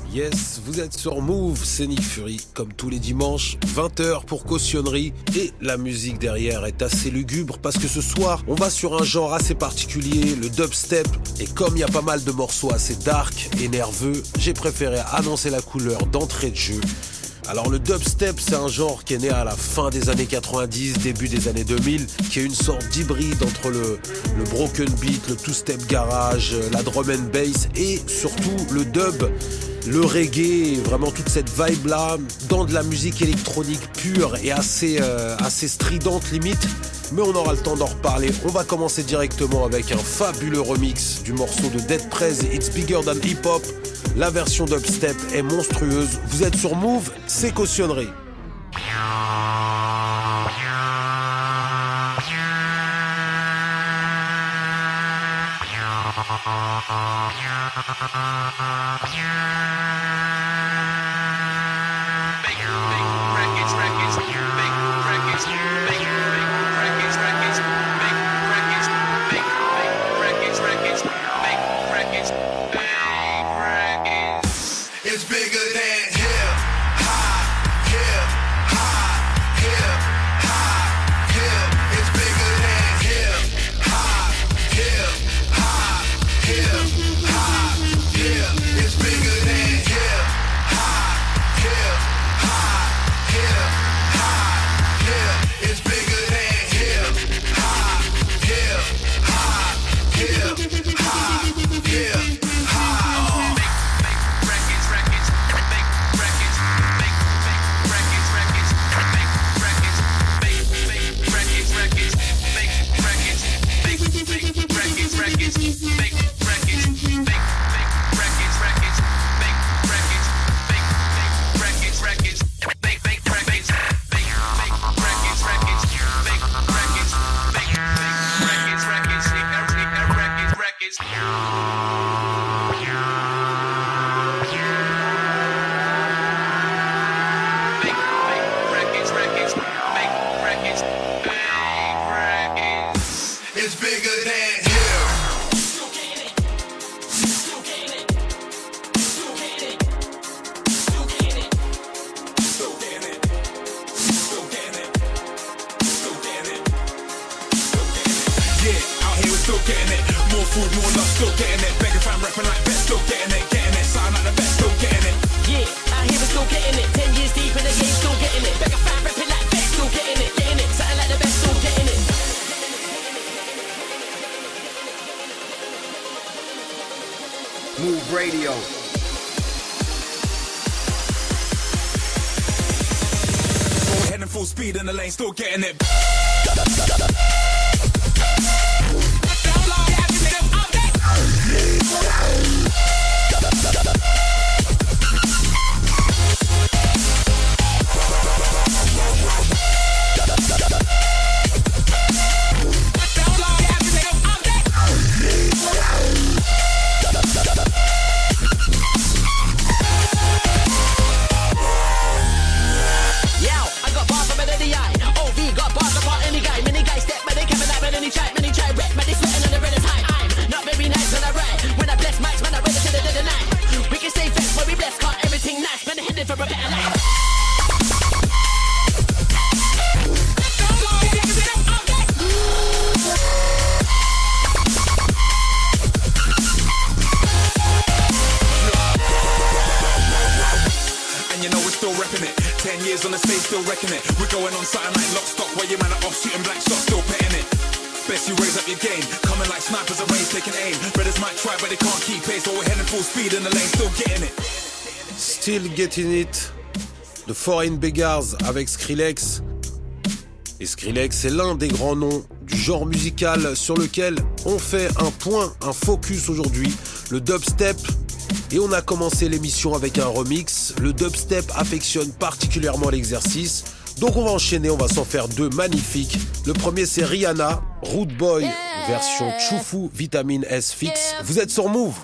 Yes, vous êtes sur Move, c'est Nick Fury, comme tous les dimanches, 20h pour cautionnerie. Et la musique derrière est assez lugubre parce que ce soir, on va sur un genre assez particulier, le dubstep. Et comme il y a pas mal de morceaux assez dark et nerveux, j'ai préféré annoncer la couleur d'entrée de jeu. Alors le dubstep, c'est un genre qui est né à la fin des années 90, début des années 2000, qui est une sorte d'hybride entre le broken beat, le two-step garage, la drum and bass et surtout le dub, le reggae, vraiment toute cette vibe-là, dans de la musique électronique pure et assez stridente limite. Mais on aura le temps d'en reparler. On va commencer directement avec un fabuleux remix du morceau de Dead Prez, It's Bigger Than Hip Hop. La version dubstep est monstrueuse. Vous êtes sur Move, c'est cautionnerie. Move Radio. Going heading full speed in the lane, still getting it. On the stage, still wrecking it. We're going on something like lock stock, while your man are off shooting black shots, still petting it. Best you raise up your game, coming like snipers at range, taking aim. Brothers might try, but they can't keep pace, so we're heading full speed in the lane, still getting it. Still Getting It, The Foreign Beggars avec Skrillex. Et Skrillex est l'un des grands noms du genre musical sur lequel on fait un point, un focus aujourd'hui, le dubstep. Et on a commencé l'émission avec un remix. Le dubstep affectionne particulièrement l'exercice. Donc on va enchaîner, on va s'en faire deux magnifiques. Le premier c'est Rihanna, Rude Boy, version Chufu, Vitamine S Fix. Vous êtes sur Move.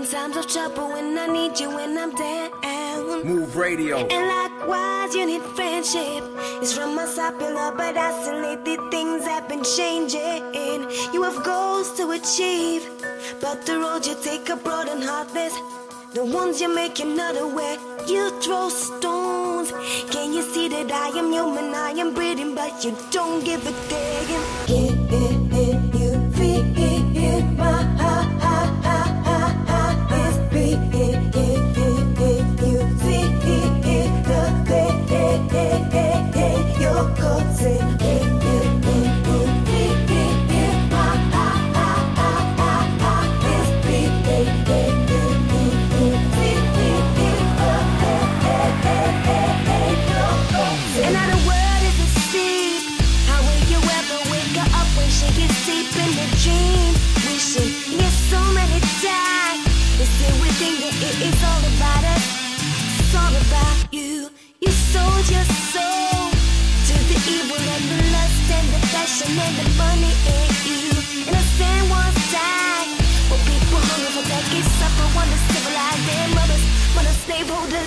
In times of trouble, when I need you, when I'm down. Move Radio. And likewise, you need friendship. It's from us popular, but isolated things have been changing. You have goals to achieve, but the road you take are broad and heartless. The ones you make, you're not aware. You throw stones. Can you see that I am human, I am breathing, but you don't give a damn. Can you feel my heart is beating? You see the day you're causing. Another word is a seed. How will you ever wake her up when she gets deep in the dream? Wishing yes so many times. It's still within you, it's all about us. It's all about you. You sold your soul to the evil and the lust and the passion and the money in you. Innocent ones die. Well, people hunger for decades, suffer, wonder, civilized their mothers, mother slaveholders.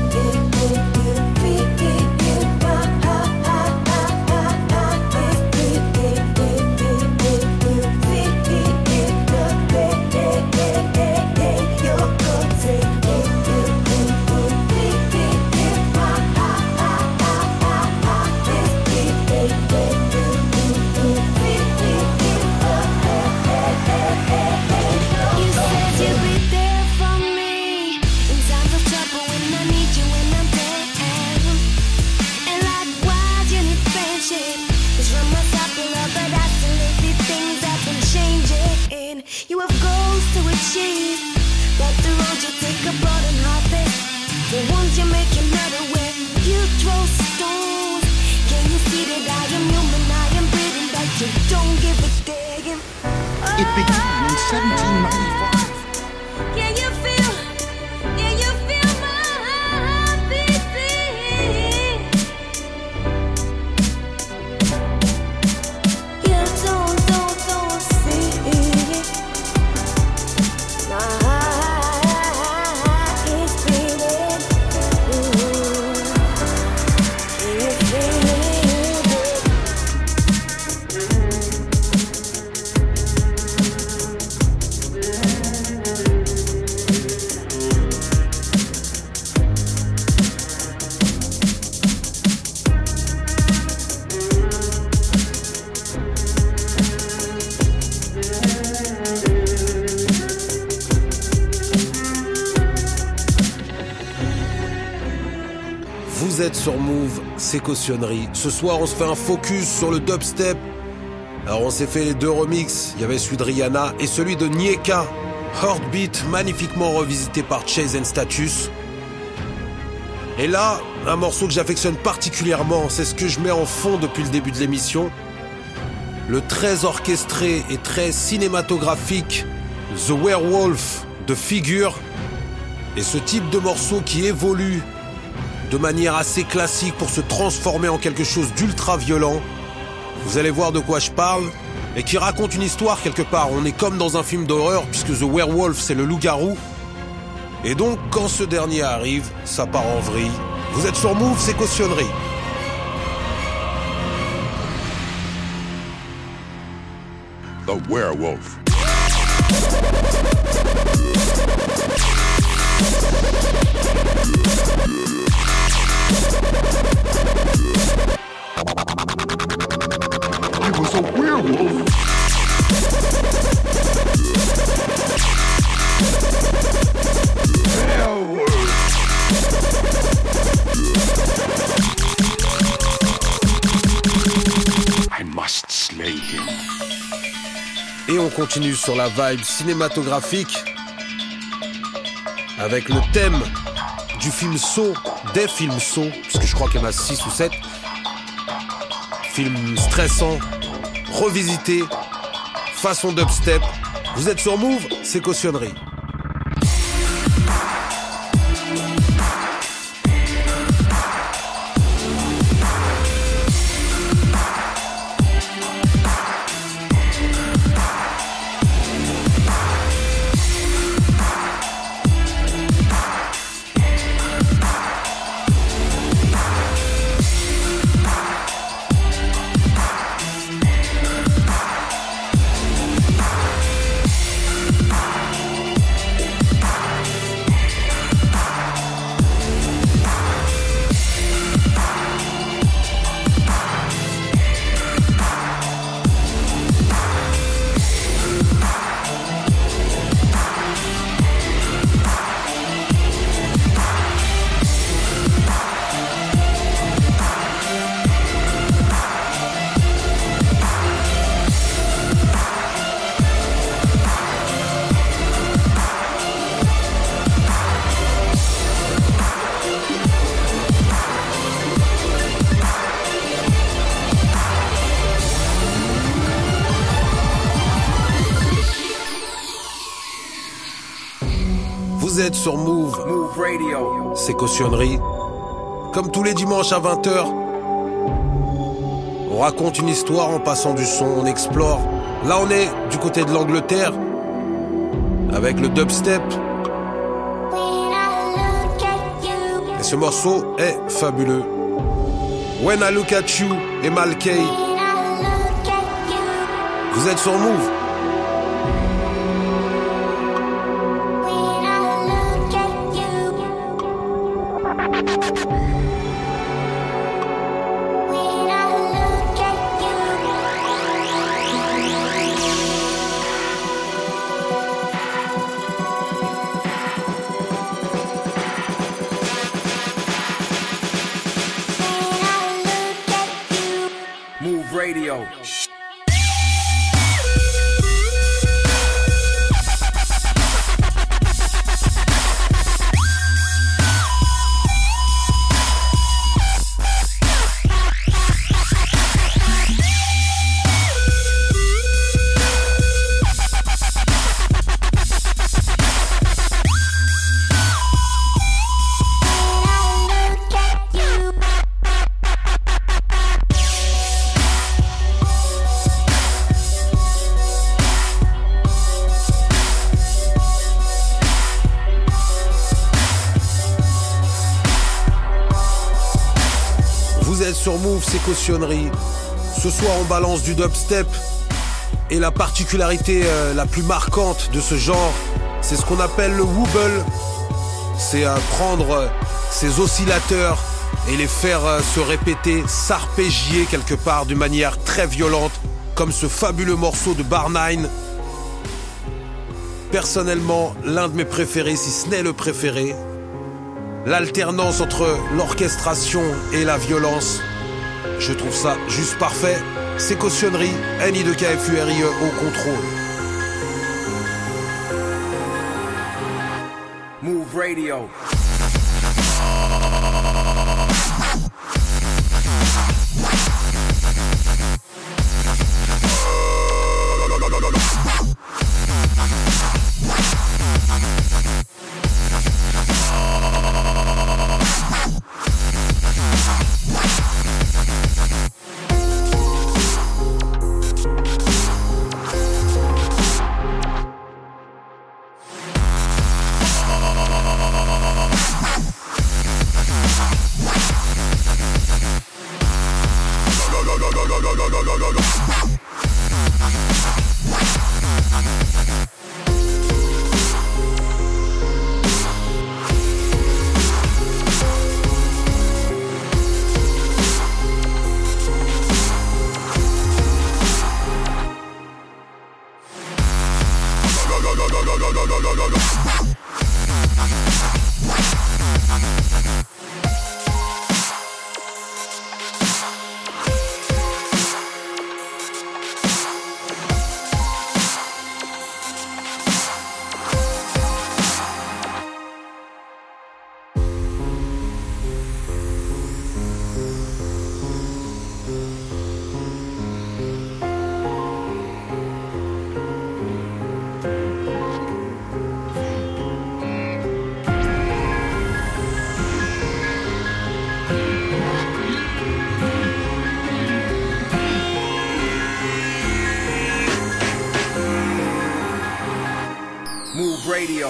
You have goals to achieve, but the road you take are broad and heartless. The ones you make, you're not aware. You throw stones. Can you see that I am human, I am breathing, but you don't give a damn? It began in 1795. Can you feel my heart beating? You don't see. My heart is beating. Can you feel it? Vous êtes sur Move, c'est Cautionnerie. Ce soir, on se fait un focus sur le dubstep. Alors, on s'est fait les deux remixes. Il y avait celui de Rihanna et celui de Nyeka. Heartbeat, magnifiquement revisité par Chase and Status. Et là, un morceau que j'affectionne particulièrement, c'est ce que je mets en fond depuis le début de l'émission. Le très orchestré et très cinématographique The Werewolf de Figure. Et ce type de morceau qui évolue de manière assez classique pour se transformer en quelque chose d'ultra violent. Vous allez voir de quoi je parle. Et qui raconte une histoire quelque part. On est comme dans un film d'horreur puisque The Werewolf c'est le loup-garou. Et donc quand ce dernier arrive, ça part en vrille. Vous êtes sur Move, c'est Cautionnerie. The Werewolf. I was a werewolf. I must slay him. Et on continue sur la vibe cinématographique avec le thème du film Saw, des films Saw, puisque je crois qu'il y en a 6 ou 7. Film stressant, revisité, façon dubstep. Vous êtes sur Move, c'est Cautionnerie. Vous êtes sur Move. Move Radio. C'est Cautionnerie. Comme tous les dimanches à 20h, on raconte une histoire en passant du son, on explore. Là, on est du côté de l'Angleterre avec le dubstep. Et ce morceau est fabuleux. When I Look at You et Malkay. Vous êtes sur Move. Move Radio. Sur Move, c'est Cautionnerie. Ce soir, on balance du dubstep. Et la particularité la plus marquante de ce genre, c'est ce qu'on appelle le wobble. C'est prendre ces oscillateurs et les faire se répéter, s'arpégier quelque part d'une manière très violente, comme ce fabuleux morceau de Bar9. Personnellement, l'un de mes préférés, si ce n'est le préféré. L'alternance entre l'orchestration et la violence, je trouve ça juste parfait. C'est Cautionnerie, NI2KFURIE au contrôle. Move Radio. Move Radio.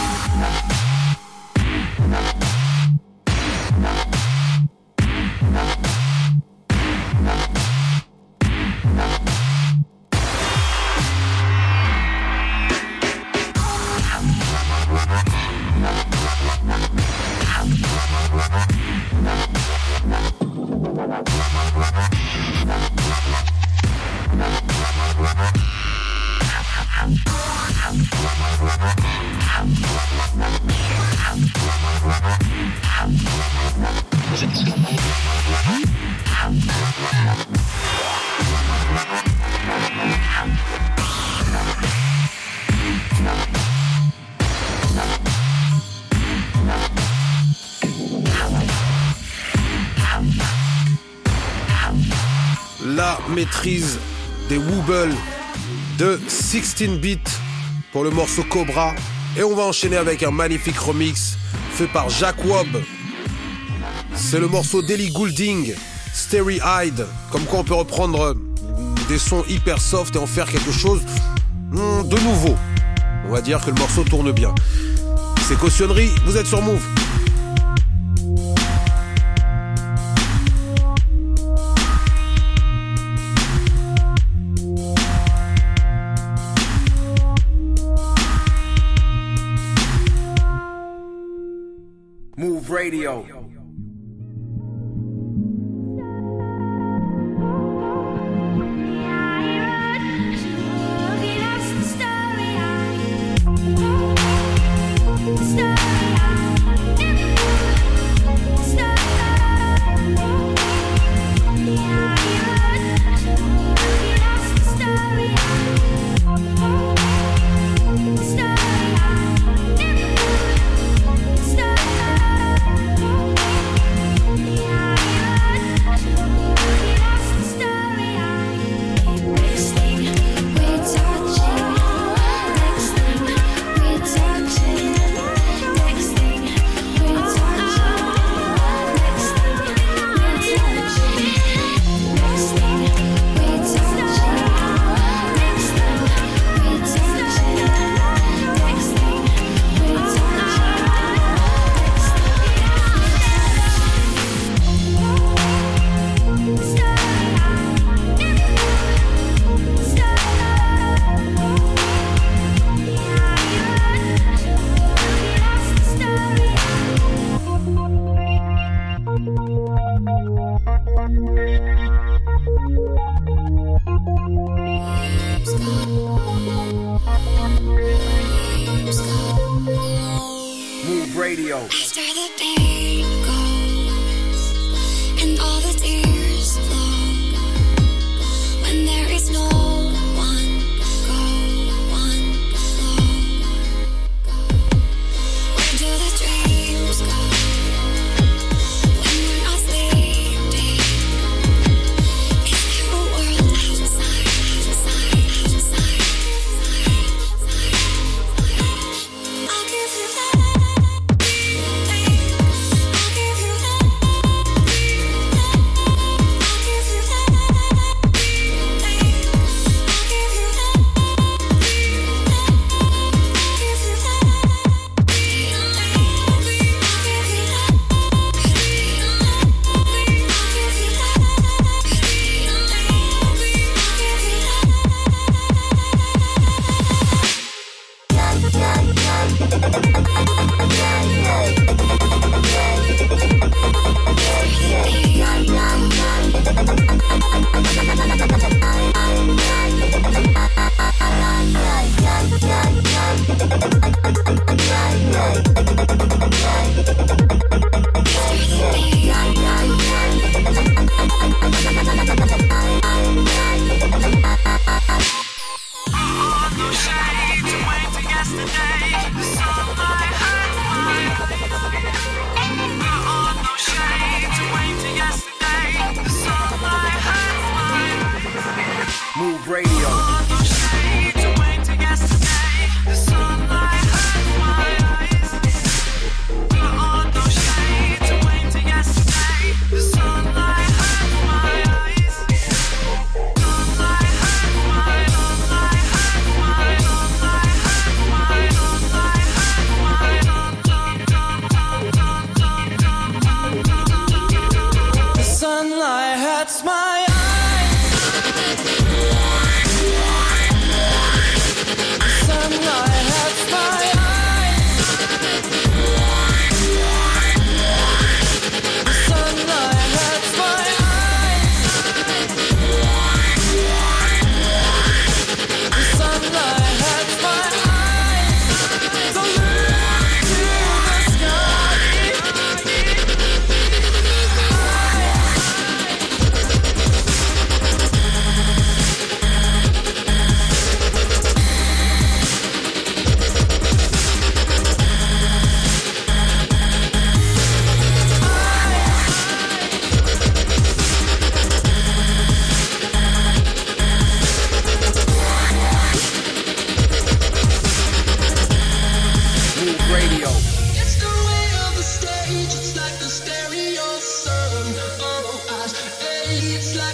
La maîtrise des wobbles de 16 bits pour le morceau Cobra. Et on va enchaîner avec un magnifique remix fait par Jack Wobb. C'est le morceau d'Ellie Goulding, Starry Eyed. Comme quoi on peut reprendre des sons hyper soft et en faire quelque chose de nouveau. On va dire que le morceau tourne bien. C'est Cautionnerie, vous êtes sur Move. Move Radio.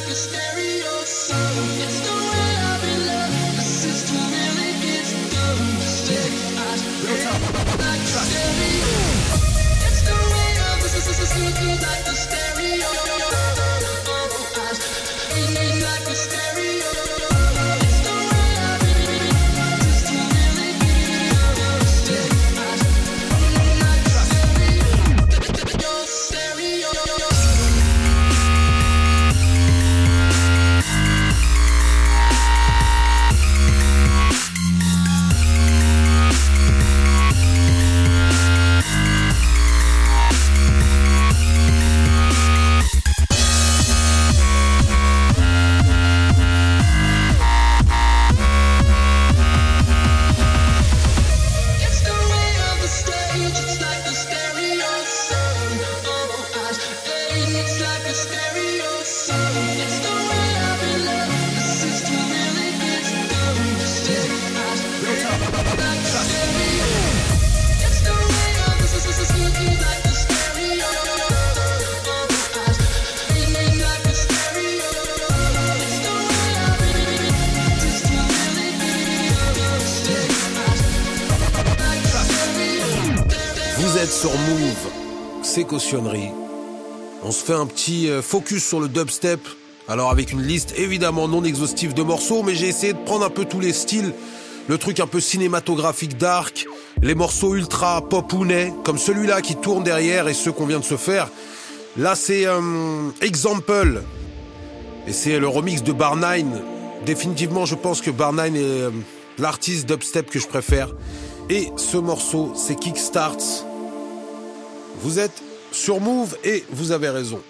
Sur Move, c'est Cautionnerie. On se fait un petit focus sur le dubstep. Alors avec une liste évidemment non exhaustive de morceaux, mais j'ai essayé de prendre un peu tous les styles. Le truc un peu cinématographique dark, les morceaux ultra pop-ounais, comme celui-là qui tourne derrière et ceux qu'on vient de se faire. Là c'est Example. Et c'est le remix de Bar9. Définitivement je pense que Bar9 est l'artiste dubstep que je préfère. Et ce morceau c'est Kickstarts. Vous êtes sur Move et vous avez raison.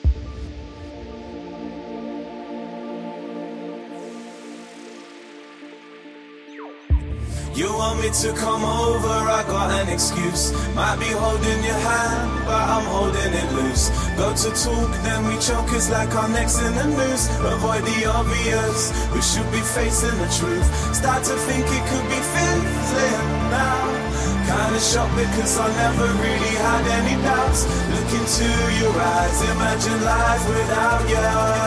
You want me to come over, I got an excuse. Might be holding your hand, but I'm holding it loose. Go to talk, then we choke, it's like our necks in the noose. Avoid the obvious, we should be facing the truth. Start to think it could be fizzling now. Kinda shocked because I never really had any doubts. Look into your eyes, imagine life without you.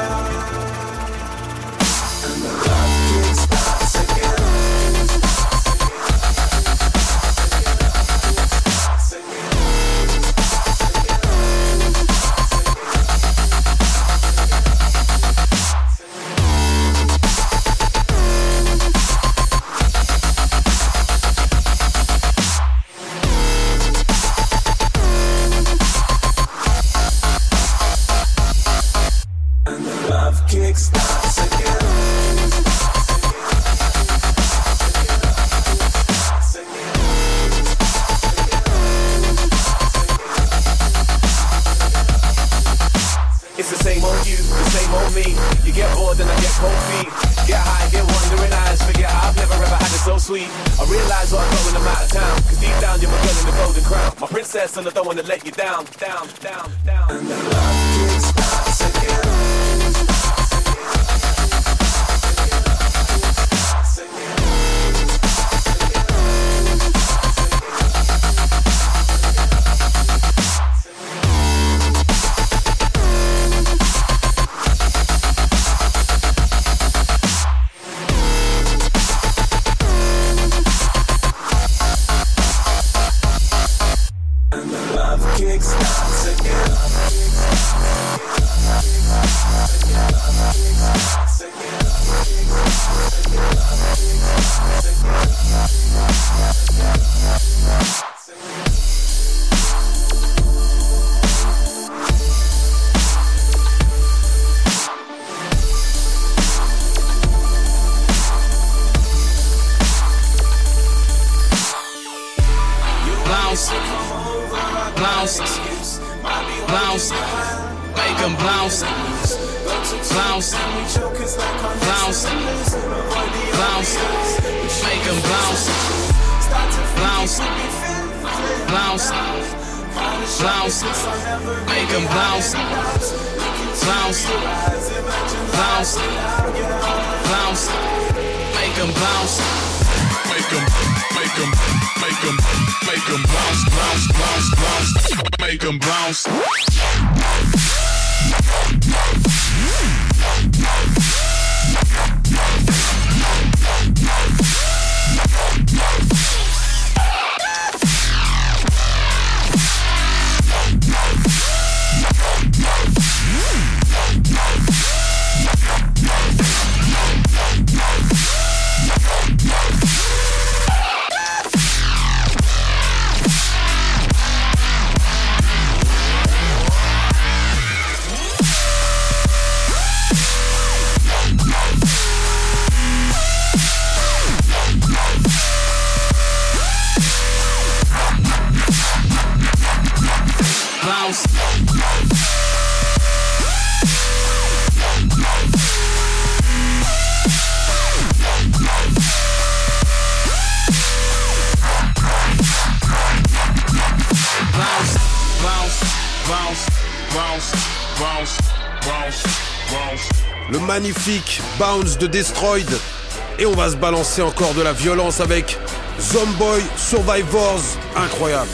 And the love kick starts again. And I don't wanna let you down. And the love kick starts again. Make 'em bounce. magnifique Bounce de Destroyed. Et on va se balancer encore de la violence avec Zomboy Survivors. Incroyable.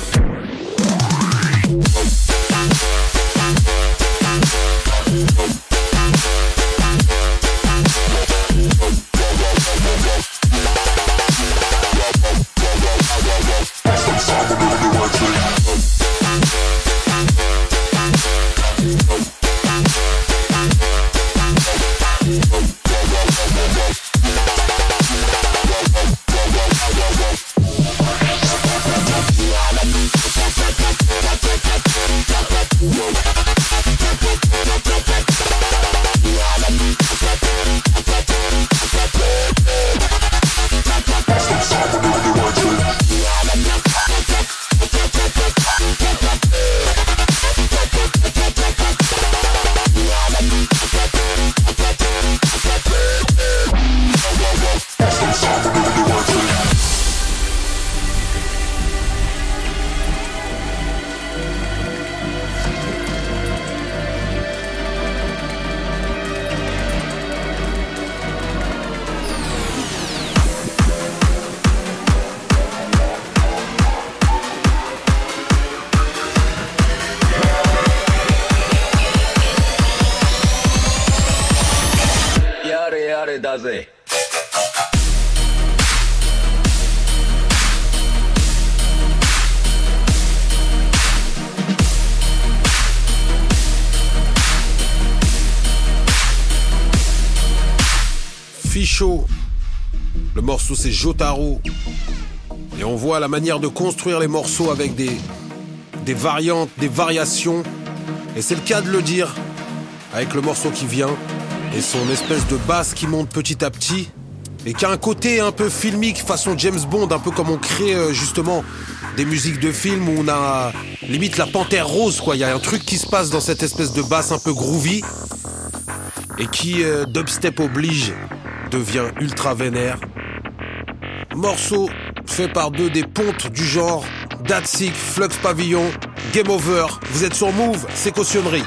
Ficho, le morceau c'est Jotaro, et on voit la manière de construire les morceaux avec des variantes, des variations, et c'est le cas de le dire avec le morceau qui vient et son espèce de basse qui monte petit à petit et qui a un côté un peu filmique façon James Bond, un peu comme on crée justement des musiques de films où on a limite la panthère rose quoi. Il y a un truc qui se passe dans cette espèce de basse un peu groovy et qui dubstep oblige devient ultra vénère. Morceau fait par deux des pontes du genre, Datsik, Flux Pavillon, Game Over. Vous êtes sur Move, c'est cautionnerie.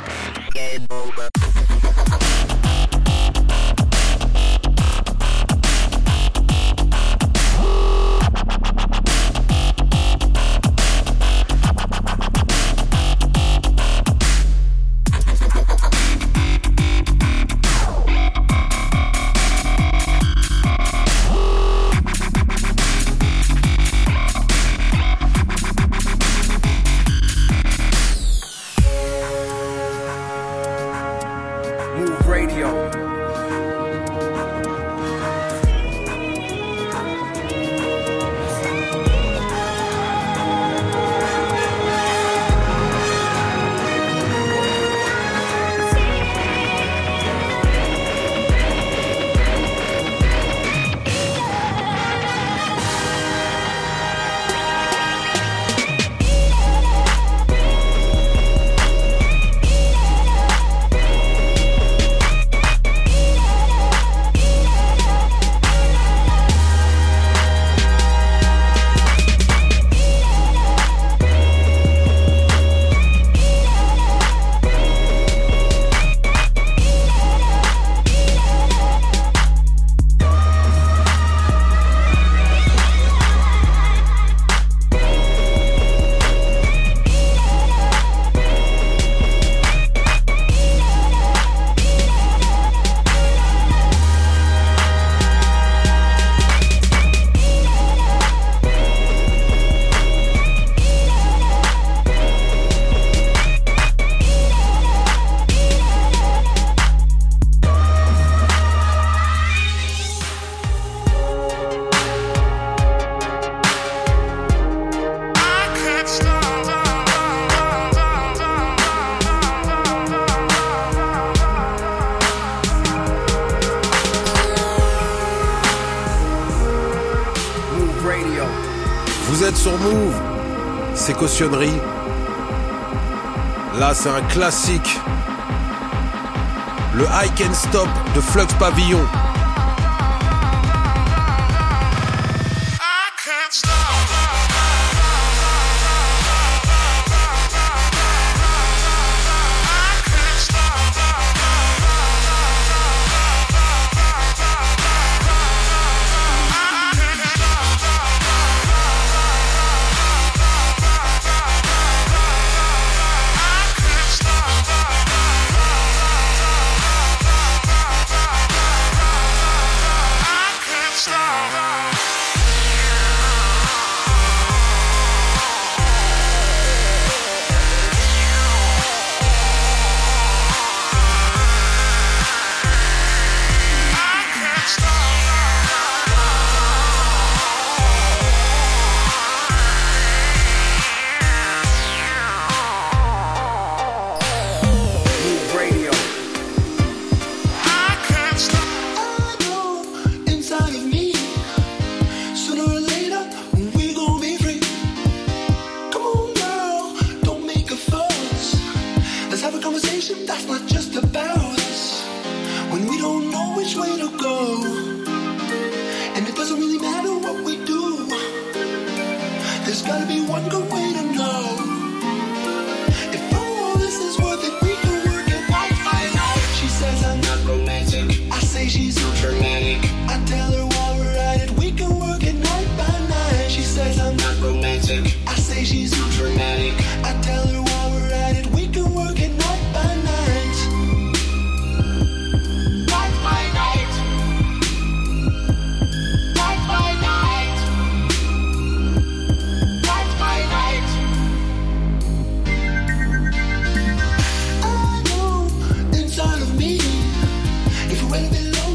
Vous êtes sur Move, c'est cautionnerie. Là, c'est un classique. Le I Can't Stop de Flux Pavillon.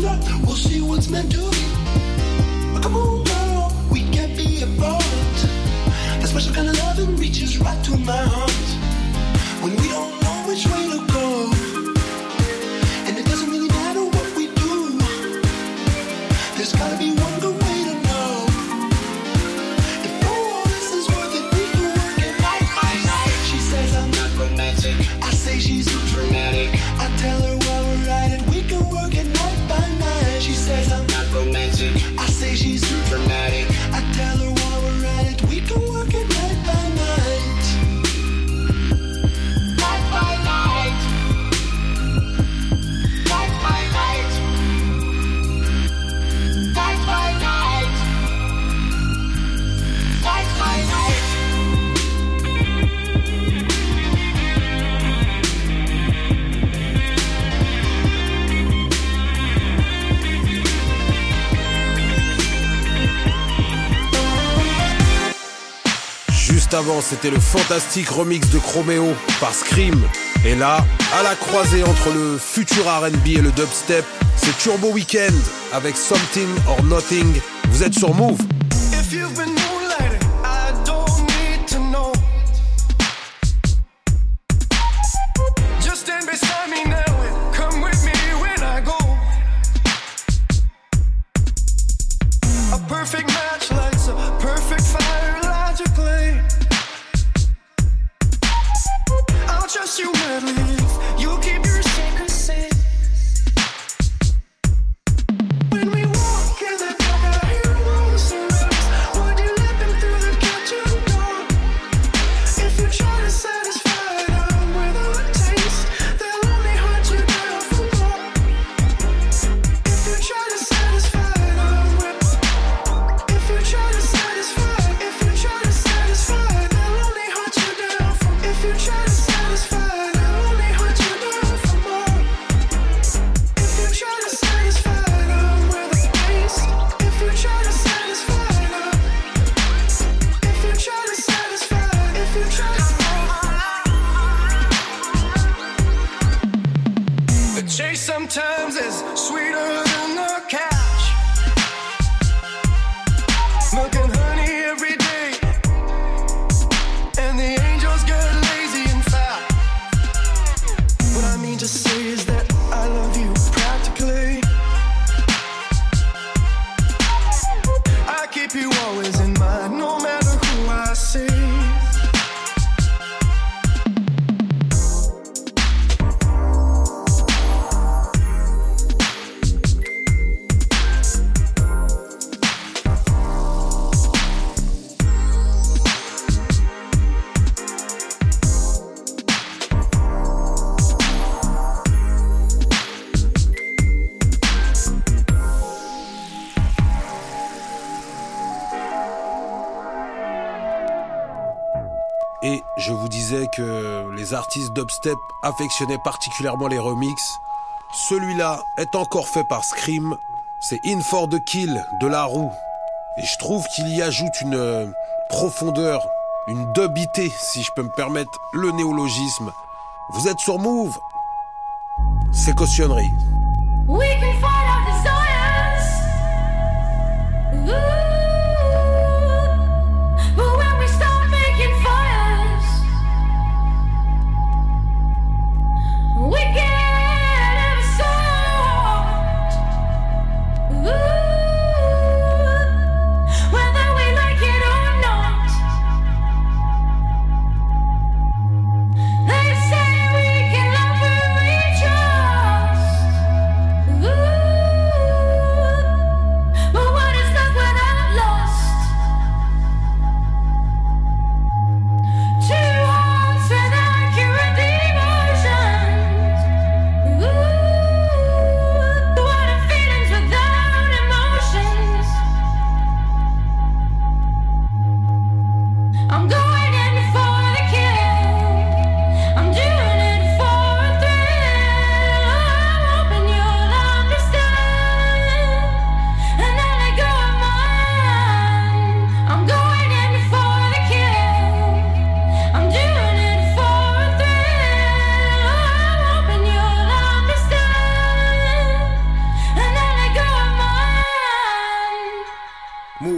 older, we'll see what's meant to be. But come on, girl, we can't be apart. That special kind of loving reaches right to my heart. When we don't know which way to go, and it doesn't really matter what we do, there's gotta be one good way to know. If all this is worth it, we can work it night by night. She says I'm not romantic, I say she's too dramatic. I tell her while we're at it, we can work it night by night. She says I'm not romantic, I say she's too dramatic. I tell her while we're at it, we can work it night by night. Night by night. Night by night. Night by night. Night by night. Juste avant, c'était le fantastique remix de Chromeo par Scream. Et là, à la croisée entre le futur R&B et le dubstep, c'est Turbo Weekend avec Something or Nothing. Vous êtes sur Move. If you've been moonlighting, I don't need to know. Just stand beside me now and come with me when I go. A perfect match lights a perfect fire logically. I'll trust you madly if you keep your secret safe. When we walk in the dark, I hear voices. Would you let them through the kitchen door? If you try to satisfy them with a taste, they'll only hunt you down for more. If you try to satisfy them with, if you try to satisfy, if you try to satisfy, they'll only hunt you down for. If you try to satisfy, they'll only hunt you down for more. If you try to satisfy them with a taste, if you try to satisfy them, if you try to satisfy, if you try to. The chase sometimes is sweeter than the catch. Milking honey every day, and the angels get lazy and fat. What I mean to say is that I love you practically. I keep you always in mind, no matter who I see. Et je vous disais que les artistes dubstep affectionnaient particulièrement les remixes. Celui-là est encore fait par Scream. C'est In for the Kill de La Roux. Et je trouve qu'il y ajoute une profondeur, une dubité, si je peux me permettre le néologisme. Vous êtes sur Move. C'est cautionnerie. We can find our desires. Ooh. But when we start making fires, we get ever so hot. Ooh. Whether we like it or not, they say we can love who we trust. Ooh.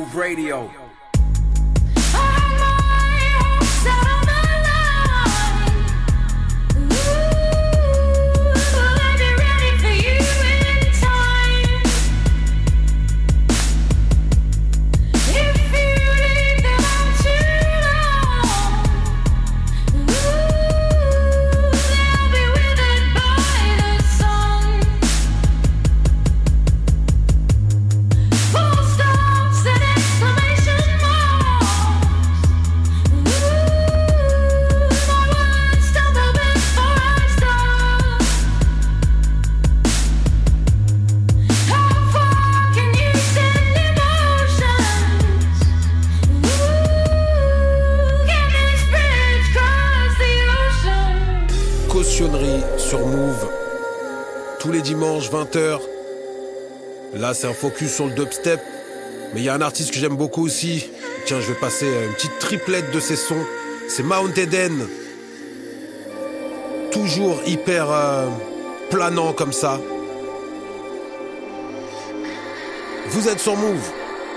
Move Radio. Sur Move, tous les dimanches 20h. Là c'est un focus sur le dubstep, mais il y a un artiste que j'aime beaucoup aussi. Tiens, je vais passer une petite triplette de ses sons. C'est Mount Eden. Toujours hyper planant comme ça. Vous êtes sur Move.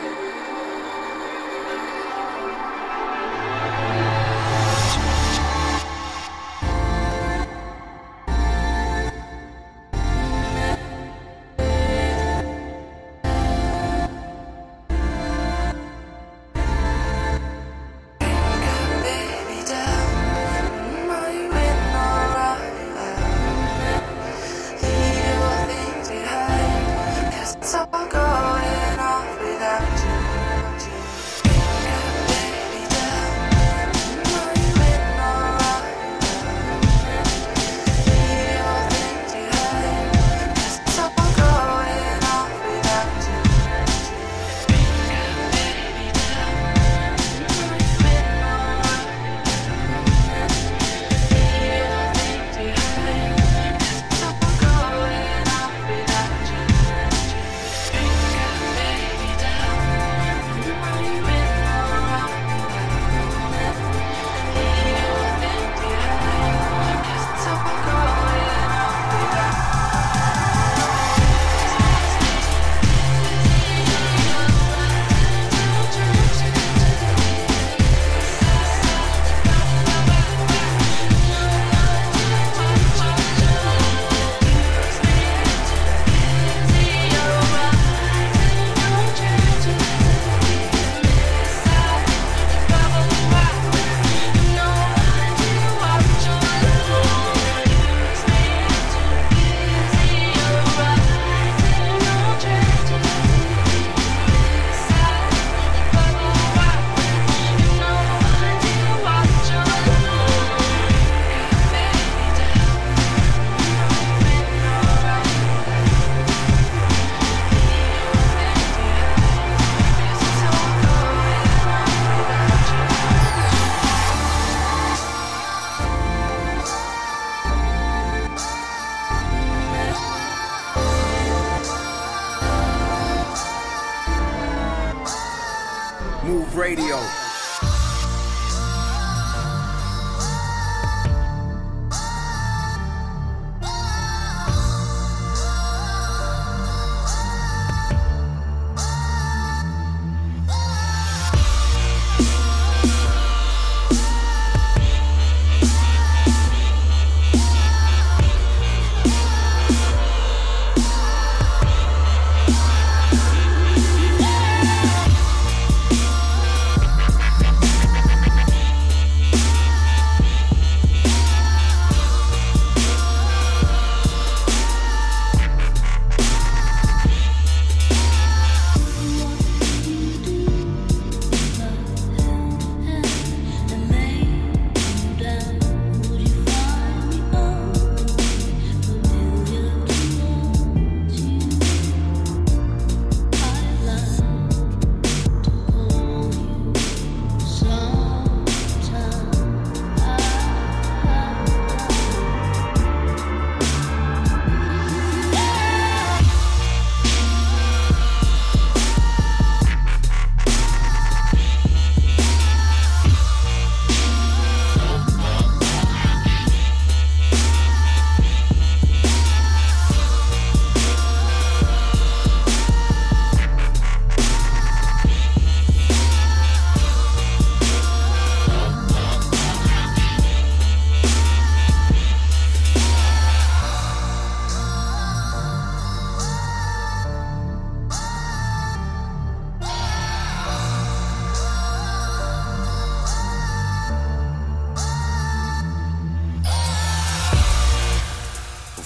Move Radio.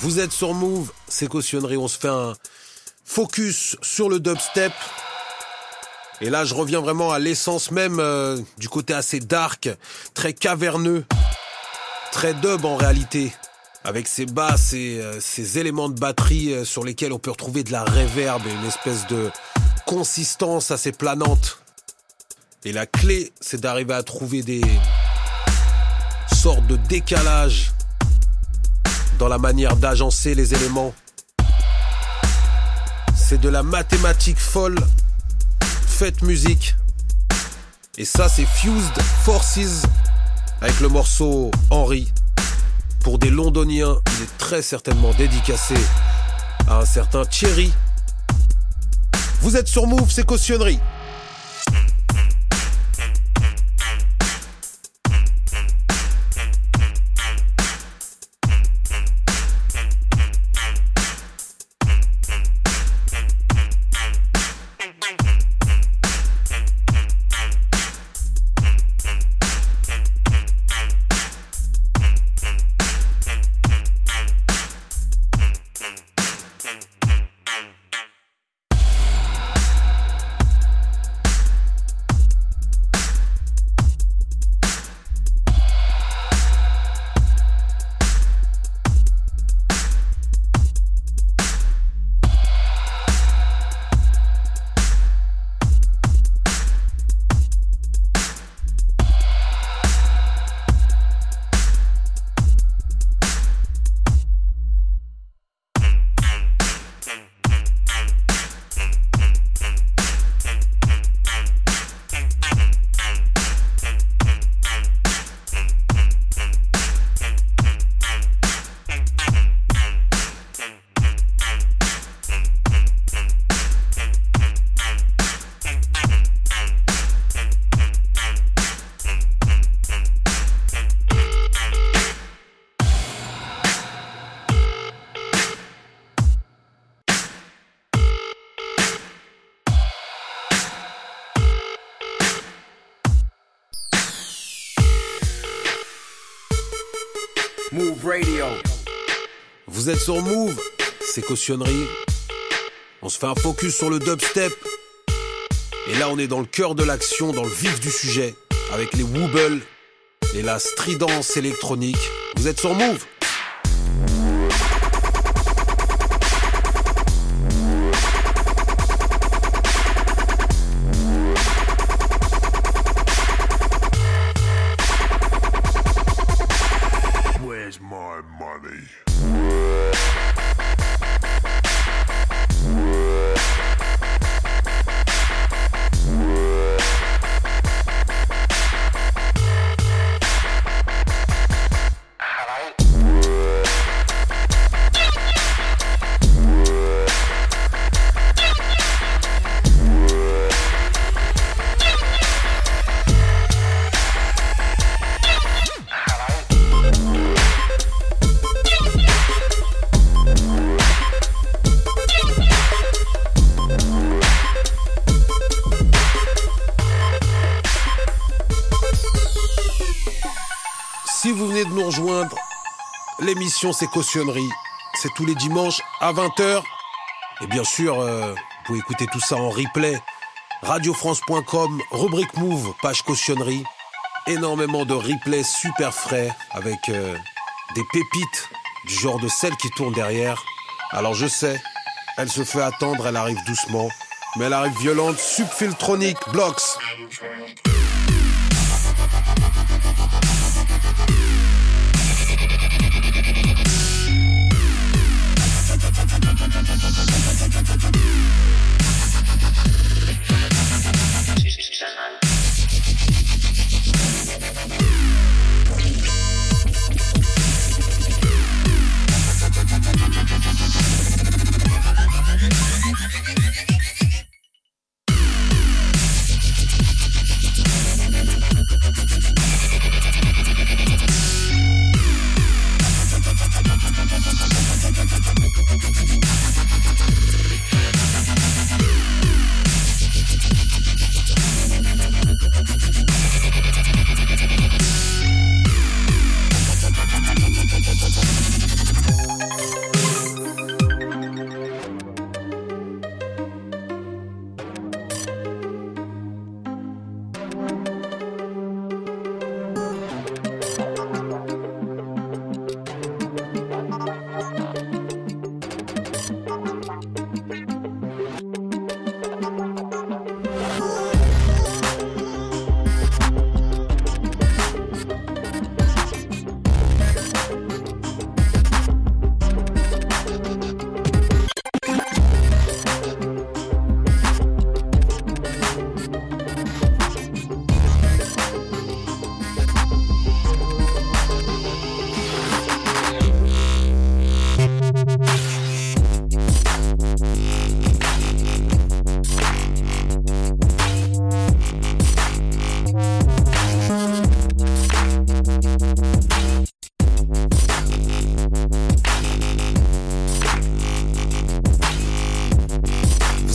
Vous êtes sur Move, c'est Cautionnerie, on se fait un focus sur le dubstep. Et là, je reviens vraiment à l'essence même du côté assez dark, très caverneux, très dub en réalité, avec ses basses et ses éléments de batterie sur lesquels on peut retrouver de la reverb et une espèce de consistance assez planante. Et la clé, c'est d'arriver à trouver des sortes de décalage dans la manière d'agencer les éléments. C'est de la mathématique folle, faite musique. Et ça, c'est Fused Forces avec le morceau Henry. Pour des Londoniens, il est très certainement dédicacé à un certain Thierry. Vous êtes sur Move, c'est Cautionnerie. Move Radio. Vous êtes sur Move, c'est Cautionnerie. On se fait un focus sur le dubstep. Et là, on est dans le cœur de l'action, dans le vif du sujet, avec les wobbles et la stridence électronique. Vous êtes sur Move. Where's my money? Si vous venez de nous rejoindre, l'émission c'est Cautionnerie. C'est tous les dimanches à 20h. Et bien sûr, vous pouvez écouter tout ça en replay. Radiofrance.com, rubrique Move, page Cautionnerie. Énormément de replays super frais avec des pépites du genre de celles qui tournent derrière. Alors je sais, elle se fait attendre, elle arrive doucement. Mais elle arrive violente, Subfiltronic, Blocks.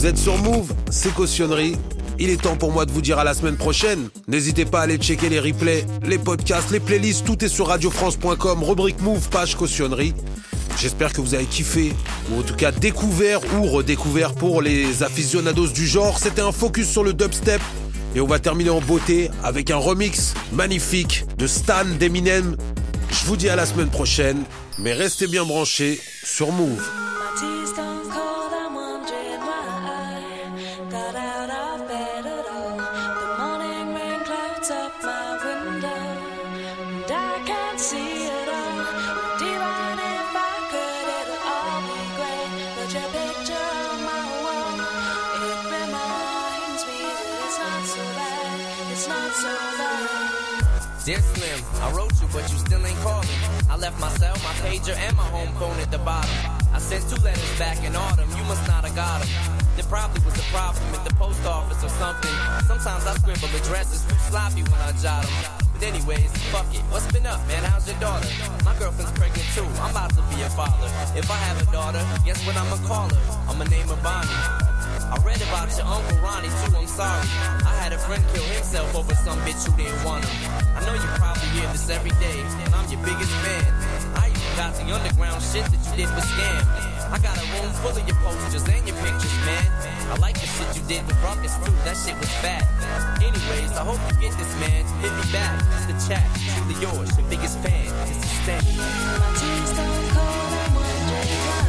Vous êtes sur Move, c'est Cautionnerie. Il est temps pour moi de vous dire à la semaine prochaine. N'hésitez pas à aller checker les replays, les podcasts, les playlists, tout est sur radiofrance.com, rubrique Move, page Cautionnerie. J'espère que vous avez kiffé, ou en tout cas découvert ou redécouvert pour les aficionados du genre. C'était un focus sur le dubstep. Et on va terminer en beauté avec un remix magnifique de Stan d'Eminem. Je vous dis à la semaine prochaine, mais restez bien branchés sur Move. Dear Slim, I wrote you, but you still ain't calling. I left my cell, my pager, and my home phone at the bottom. I sent 2 letters back in autumn, you must not have got them. There probably was a problem at the post office or something. Sometimes I scribble addresses too sloppy when I jot them. But anyways, fuck it. What's been up, man? How's your daughter? My girlfriend's pregnant too. I'm about to be a father. If I have a daughter, guess what I'ma call her? I'ma name her Bonnie. I read about your Uncle Ronnie too, I'm sorry. I had a friend kill himself over some bitch who didn't want him. I know you probably hear this every day, and I'm your biggest fan. I even got the underground shit that you did with Scam. I got a room full of your posters and your pictures, man. I like the shit you did with Ruckus too, that shit was fat. Anyways, I hope you get this, man. Hit me back, just the chat. Truly yours, your biggest fan. It's a stand. My tears don't cold, I'm wondering why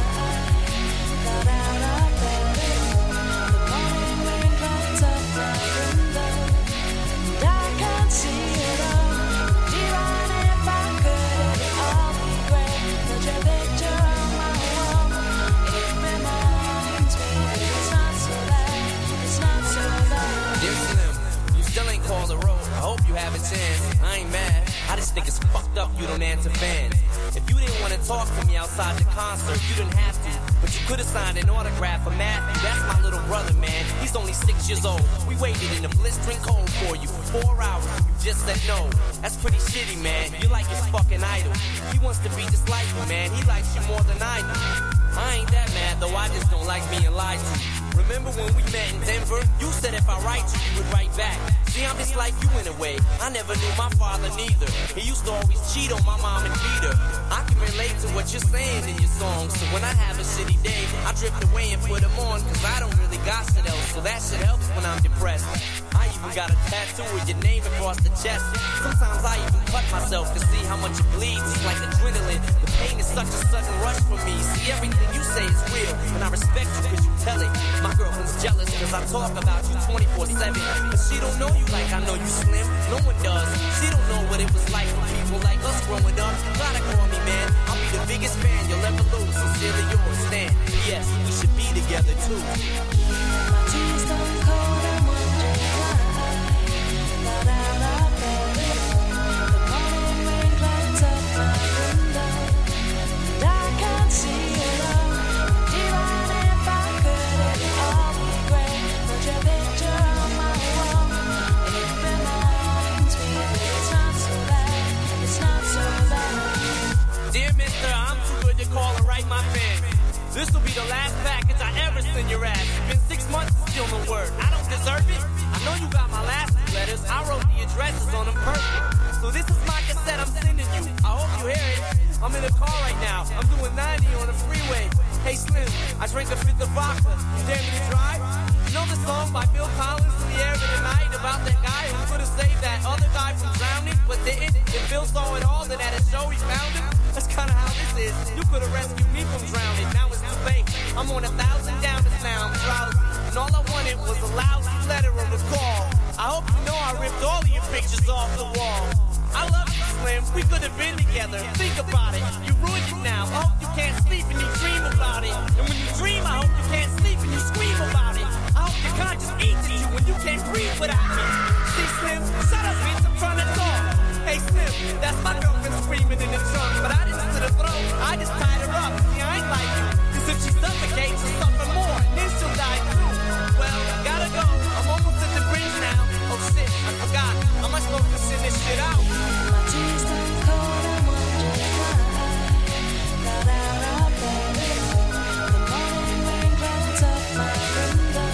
I got out of bed. The morning rain clouds up my window, and I can't see it all. Even if I could, it'd all be great. Put your picture on my wall. It reminds me that it's not so bad. It's not so bad. Dear Slim, you still ain't called the road. I hope you have a chance. I ain't mad. I just think it's fucked up you don't answer fans. If you didn't want to talk to me outside the concert, you didn't have to. But you could have signed an autograph for Matthew. That's my little brother, man. He's only 6 years old. We waited in the blistering cold for you for 4 hours. You just said no. That's pretty shitty, man. You're like his fucking idol. He wants to be just like you, man. He likes you more than I do. I ain't that mad, though. I just don't like being lied to. Remember when we met in Denver? You said if I write you, you would write back. See, I'm just like you in a way. I never knew my father neither. He used to always cheat on my mom and beat her. I can relate to what you're saying in your songs. So when I have a shitty day, I drift away and put them on. Cause I don't really got shit else. So that shit helps when I'm depressed. I even got a tattoo with your name across the chest. Sometimes I even cut myself to see how much it bleeds. It's like adrenaline. The pain is such a sudden rush for me. See, everything you say is real. And I respect you cause you tell it. My girlfriend's jealous cause I talk about you 24/7. But she don't know you like I know you, Slim. No one does. She don't know what it was like for people like us growing up. Gotta call me, man. I'll be the biggest fan you'll ever lose. Sincerely yours, Stan. Yes, we should be together too. My tears don't cold, I'm wondering why I got out of bed. The morning rain clouds up my window, and I can't see it all. Even if I could, it'd all be great. Put your picture on my wall. It reminds me that it's not so bad. It's not so bad. Dear mister, I'm too good to call and write my fan. This will be the last package I ever send your ass. It's been 6 months and still no word. I don't deserve it. I know you got my last 2 letters. I wrote the addresses on them perfect. So this is my cassette I'm sending you. I hope you hear it. I'm in the car right now. I'm doing 90 on the freeway. Hey Slim, I drank a fifth of vodka. You dare me to drive? You know the song by Bill Collins, In the Air of the Night, about that guy who could have saved that other guy from drowning, but didn't? And Bill saw it all, and at a show he found him. That's kinda how this is. You could have rescued me from drowning. Now it's too late. I'm on 1,000 down now. I'm drowsy. And all I wanted was a lousy letter or a call. I hope you know I ripped all of your pictures off the wall. I love you, Slim. We could have been together. Think about it. You ruined it now. I hope you can't sleep and you dream about it. And when you dream, I hope you can't sleep and you scream about it. I hope your conscience eats at you when you can't breathe without me. See, Slim, shut up, bitch. I'm trying to talk. Hey, Slim, that's my girlfriend screaming in the trunk. But I didn't slit her throat. I just tied her up. See, I ain't like you. Cause if she suffocates, she'll suffer more. And then she'll die too. Well, gotta go. I'm almost at the bridge now. Oh shit, I forgot. How am I supposed to send this shit out? My tears don't cold, I'm wondering why I got out of bed. The morning rain clouds up my window,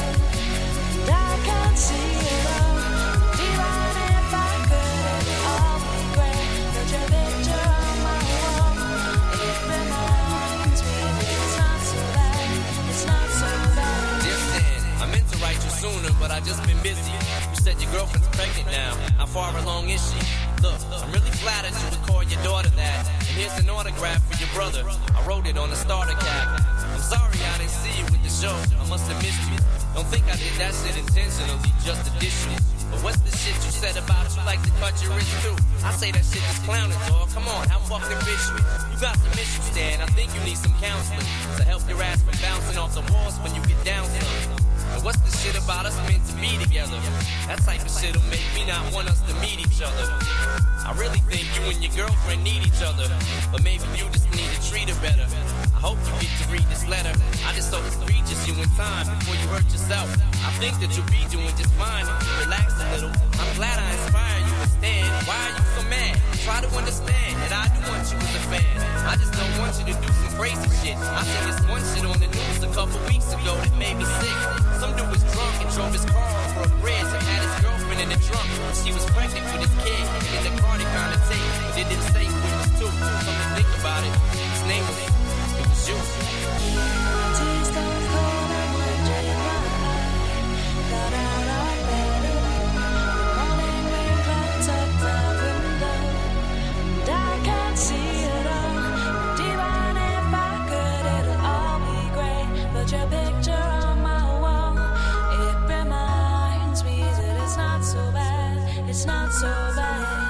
I just been busy. You said your girlfriend's pregnant now. How far along is she? Look, I'm really flattered you would call your daughter that. And here's an autograph for your brother. I wrote it on the starter cap. I'm sorry I didn't see you with the show. I must have missed you. Don't think I did that shit intentionally, just to dish you. But what's the shit you said about you like to cut your wrist too? I say that shit is clowning, dog. Come on, how fucking bitch you got some issues, Stan. I think you need some counseling to help your ass from bouncing off the walls when you get down some. And what's the shit about us meant to be together? That type of shit'll make me not want us to meet each other. I really think you and your girlfriend need each other, but maybe you just need to treat her better. I hope you get to read this letter. I just hope it's reaches you in time before you hurt yourself. I think that you'll be doing just fine if you relax a little. I'm glad I inspired you to stand. Why are you so mad? Try to understand that I do want you as a fan. I just don't want you to do some crazy shit. I seen this one shit on the news a couple weeks ago that made me sick. Some dude was drunk and drove his car over a bridge and had his girlfriend in the trunk. She was pregnant with his kid, and in the car they found a tape, but they didn't say who it was to. Come to think about it, his name was you. Tears don't cold, I'm wondering why. Got out of bed, morning rain clouds up my window, and I can't see it all. And even if I could, it'll all be great. But your picture on my wall, it reminds me that it's not so bad. It's not so bad.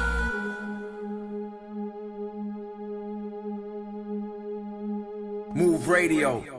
Move Radio.